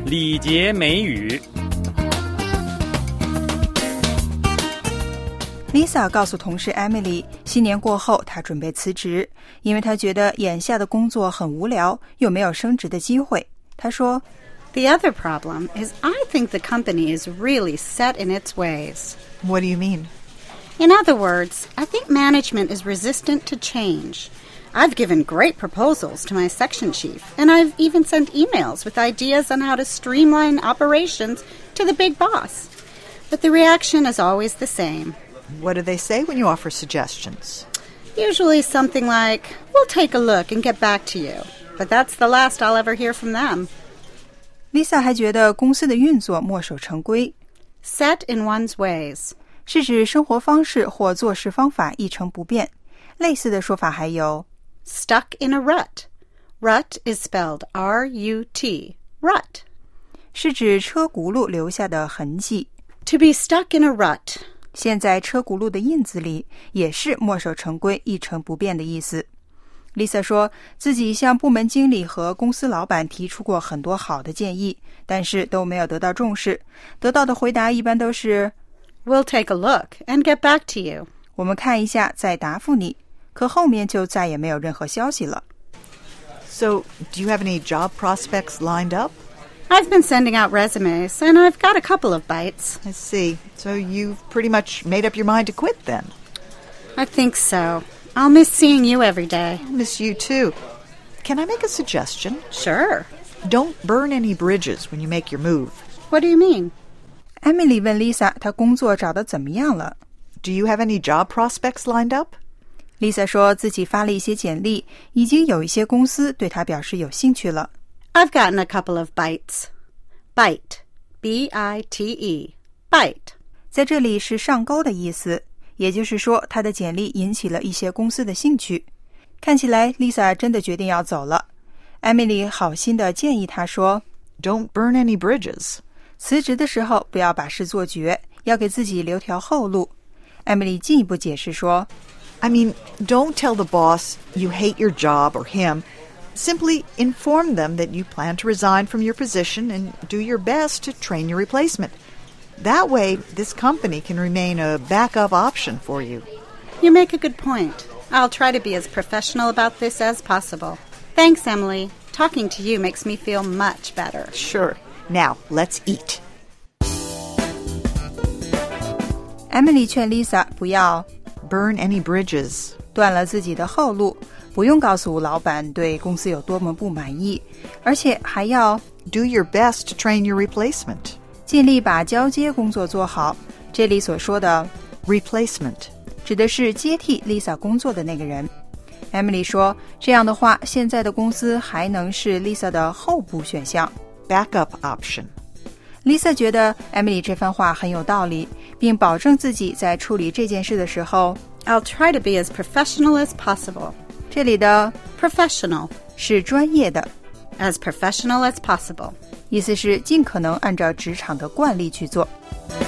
礼节美语。 Lisa 告诉同事 Emily， 新年过后她准备辞职，因为她觉得眼下的工作很无聊，又没有升职的机会。她说 The other problem is I think the company is really set in its ways. What do you mean? In other words, I think management is resistant to change. I've given great proposals to my section chief, and I've even sent emails with ideas on how to streamline operations to the big boss. But the reaction is always the same.What do they say when you offer suggestions? Usually something like, we'll take a look and get back to you. But that's the last I'll ever hear from them. Lisa 还觉得公司的运作墨守成规。 Set in one's ways 是指生活方式或做事方法一成不变。类似的说法还有 Stuck in a rut. Rut is spelled R-U-T. Rut. 是指车轱辘留下的痕迹。 To be stuck in a rut. 现在车轱辘的印子里也是墨守成规一成不变的意思。 Lisa 说自己向部门经理和公司老板提出过很多好的建议，但是都没有得到重视，得到的回答一般都是 We'll take a look and get back to you. 我们看一下再答复你，可后面就再也没有任何消息了。 So, do you have any job prospects lined up?I've been sending out resumes, and I've got a couple of bites. I see. So you've pretty much made up your mind to quit then? I think so. I'll miss seeing you every day. I'll miss you too. Can I make a suggestion? Sure. Don't burn any bridges when you make your move. What do you mean? Emily 问 Lisa 她工作找得怎么样了。 Do you have any job prospects lined up? Lisa 说自己发了一些简历，已经有一些公司对她表示有兴趣了。 I've gotten a couple of bites. Bite. B-I-T-E. Bite. 在这里是上钩的意思，也就是说她的简历引起了一些公司的兴趣。看起来 Lisa 真的决定要走了。 Emily 好心地建议她说 Don't burn any bridges. 辞职的时候不要把事做绝，要给自己留条后路。 Emily 进一步解释说 I mean, don't tell the boss you hate your job or him.Simply inform them that you plan to resign from your position and do your best to train your replacement. That way, this company can remain a backup option for you. You make a good point. I'll try to be as professional about this as possible. Thanks, Emily. Talking to you makes me feel much better. Sure. Now, let's eat. Emily 劝 Lisa 不要 burn any bridges. 断了自己的后路，不用告诉老板对公司有多么不满意，而且还要 do your best to train your replacement. 尽力把交接工作做好。这里所说的 replacement 指的是接替 Lisa 工作的那个人。 Emily 说这样的话，现在的公司还能是 Lisa 的候补选项 backup option. Lisa 觉得 Emily 这番话很有道理，并保证自己在处理这件事的时候 I'll try to be as professional as possible. 这里的 professional 是专业的 as professional as possible. 意思是尽可能按照职场的惯例去做。